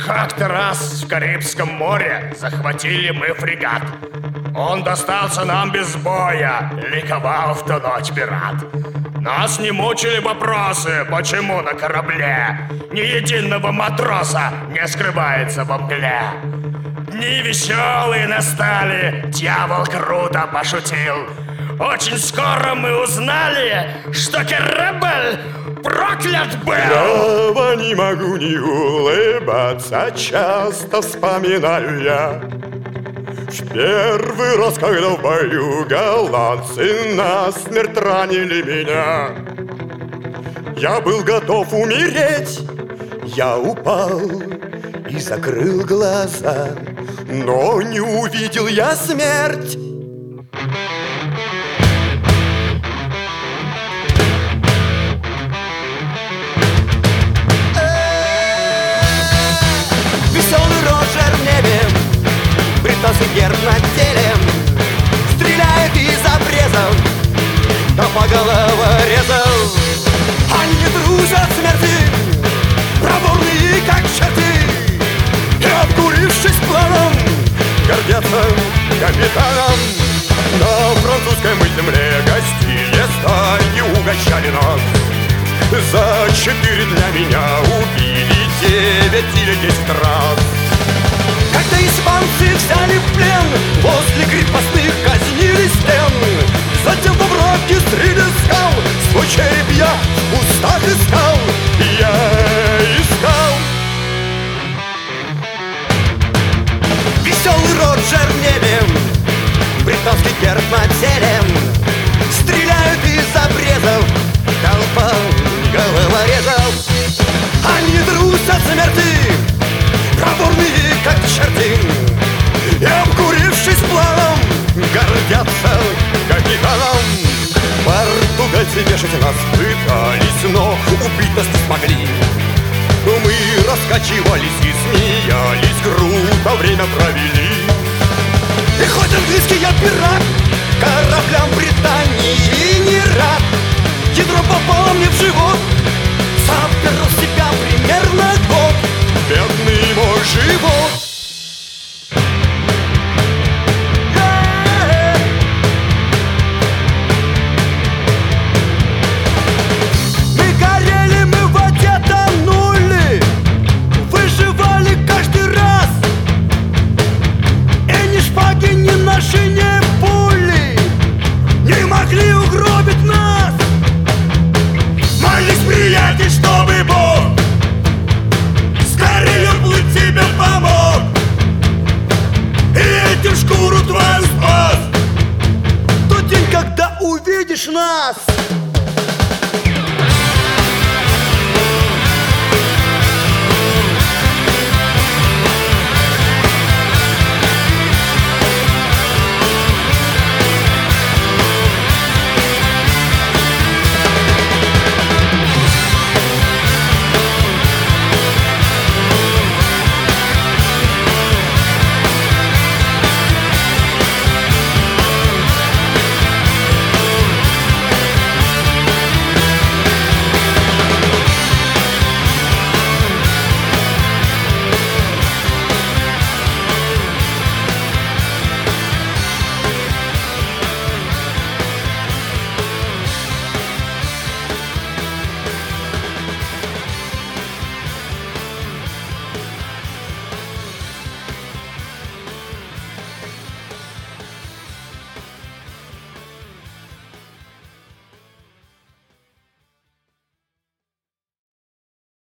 Как-то раз в Карибском море захватили мы фрегат. Он достался нам без боя, ликовал в ту ночь пират. Нас не мучили вопросы, почему на корабле ни единого матроса не скрывается во мгле. Дни веселые настали, дьявол круто пошутил. Очень скоро мы узнали, что корабль проклят был. Право не могу не улыбаться, часто вспоминаю я в первый раз, когда в бою голландцы насмерть ранили меня. Я был готов умереть, я упал и закрыл глаза, но не увидел я смерть. Британский герб на теле, стреляет из обрезов, да по головорезов. Они дружат смерти, проворные как черти, и обкурившись планом, гордятся капитаном. На французской мы земле гостили, стаи угощали нас. За 4 дня меня убили 9 или 10 раз. Когда испанцы взяли в плен, возле крепостных казнили стен. Затем во враге среди скал свой череп я в кустах искал. Я искал. Веселый Роджер в небе, британский герб на теле, стреляют из обрезов, толпа головорезов. Они трусят смерти, проворные как черти, и обкурившись планом, гордятся капитаном. Португальцы вешать нас пытались, но убить нас не смогли. Мы раскачивались и смеялись, круто время провели. И хоть английский я пират, кораблям Британии не рад. Ядро попало мне в живот, запер себя